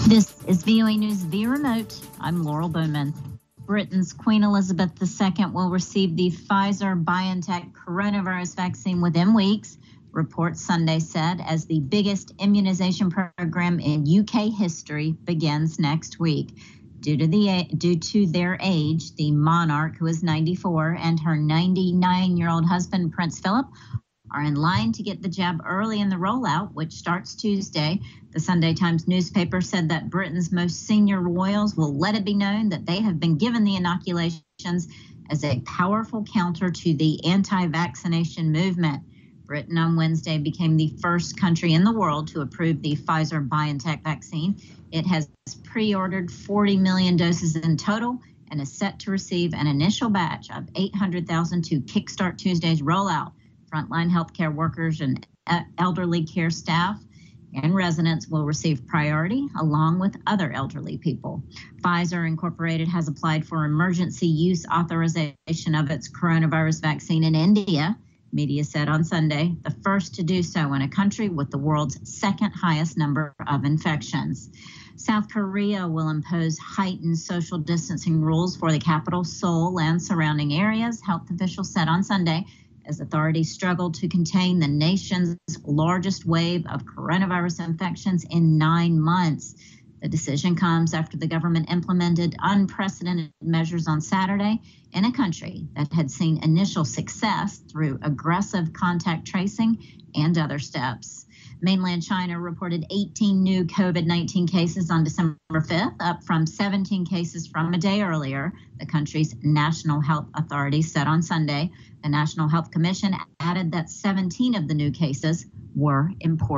This is VOA News via remote. I'm Laurel Bowman. Britain's Queen Elizabeth II will receive the Pfizer-BioNTech coronavirus vaccine within weeks, reports Sunday said, as the biggest immunization program in UK history begins next week. Due to their age, the monarch, who is 94, and her 99-year-old husband, Prince Philip, are in line to get the jab early in the rollout, which starts Tuesday. The Sunday Times newspaper said that Britain's most senior royals will let it be known that they have been given the inoculations as a powerful counter to the anti-vaccination movement. Britain on Wednesday became the first country in the world to approve the Pfizer-BioNTech vaccine. It has pre-ordered 40 million doses in total and is set to receive an initial batch of 800,000 to kickstart Tuesday's rollout. Frontline healthcare workers and elderly care staff and residents will receive priority along with other elderly people. Pfizer Incorporated has applied for emergency use authorization of its coronavirus vaccine in India, media said on Sunday, the first to do so in a country with the world's second highest number of infections. South Korea will impose heightened social distancing rules for the capital, Seoul, and surrounding areas, health officials said on Sunday, as authorities struggle to contain the nation's largest wave of coronavirus infections in 9 months. The decision comes after the government implemented unprecedented measures on Saturday in a country that had seen initial success through aggressive contact tracing and other steps. Mainland China reported 18 new COVID-19 cases on December 5th, up from 17 cases from a day earlier, the country's national health authorities said on Sunday. The National Health Commission added that 17 of the new cases were imported.